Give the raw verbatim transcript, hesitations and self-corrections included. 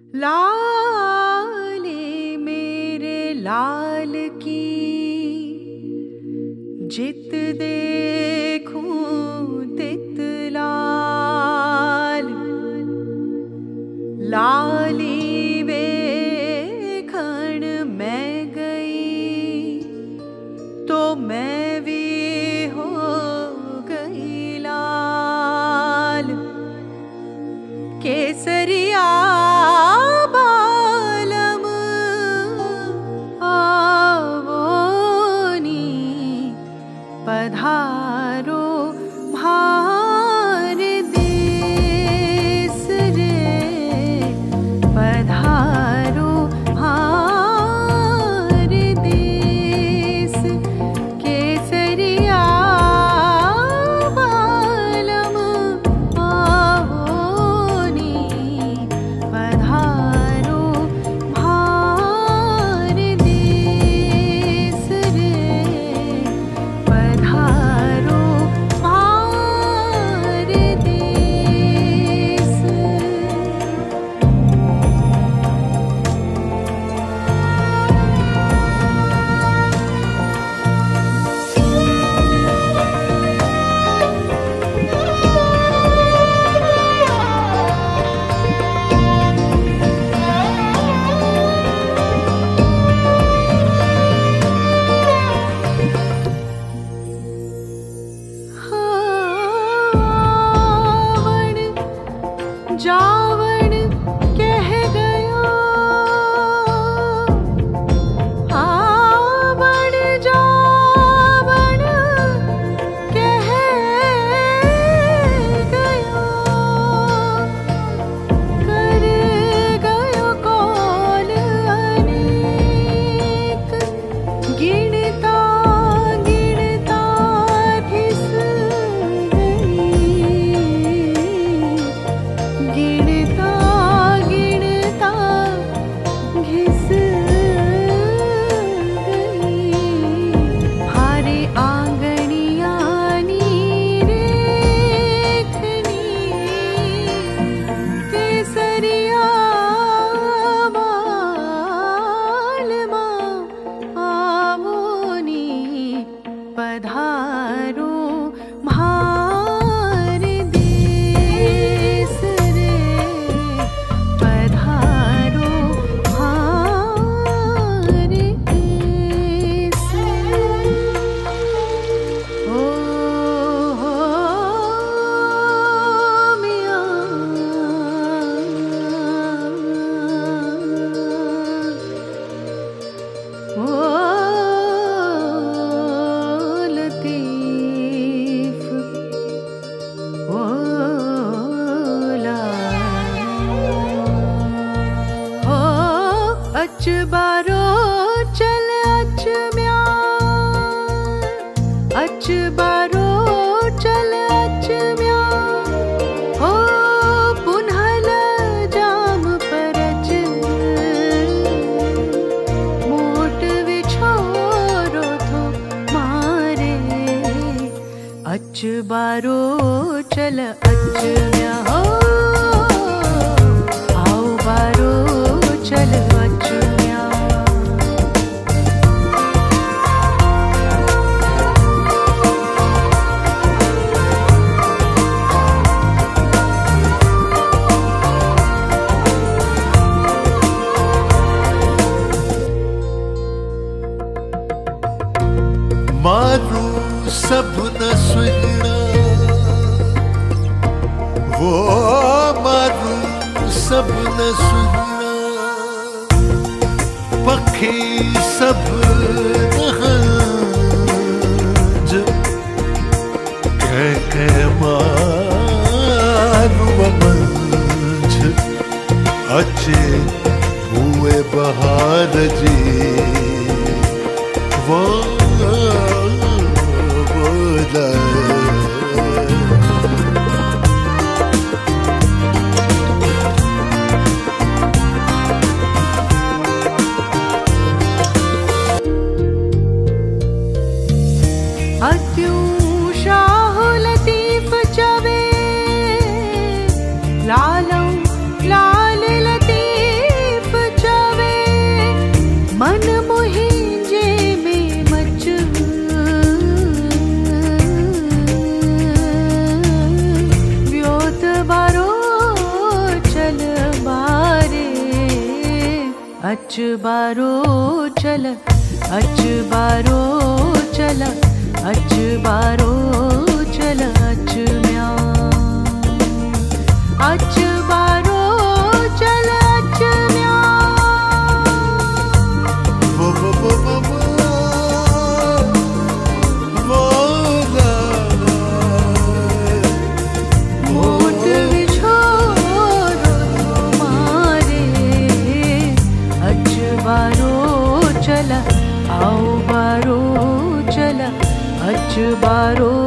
लाले मेरे लाल की जित देखूं तित लाल, लाली वेखण मैं गई तो मैं भी हो गई लाल। केसरिया बालम आवोनी पधारो भार देश रे, पधारो भार देश। केसरिया बालम आवोनी पधारो भार देश रे, पधारो भार देश। आवण जावण कह गयो, आवण जावण कह गयो, कर गयो कौल अनेक, गिनता गिनता घिस गई, गिनता गिनता घिस गई। हारे आंगनिया रेखनी, केसरिया बालमा आवोनी पधारो भार देश रे, पधारो भार देश। ओ हो मियां, ओ लतीफ, ओ लाल, हो अच बारो चल अच म्यां, अच बारो चल अच म्यां, हो पुनहल जाम परच, मोट विछोरो थो मारे। अच बारो चल अच म्यां, हो आओ बारो चल अच म्यां। मारू सब न सुहिणा, वो मारू सब न सुहिणा, पखी सब न हंज, कह कह मारू मंझ, अचे हुए बहार जी वो बोला। अत्यूं शाह लतीफ चवे, लालम लाल लतीफ अच बारो चल अच बारो चल अच बारो चल अच म्या अच बारो चल अच म्या वो वो वो वो वो वो ला मोट बिछोरो मारे अच बारो चल आओ बारो चल अच बारो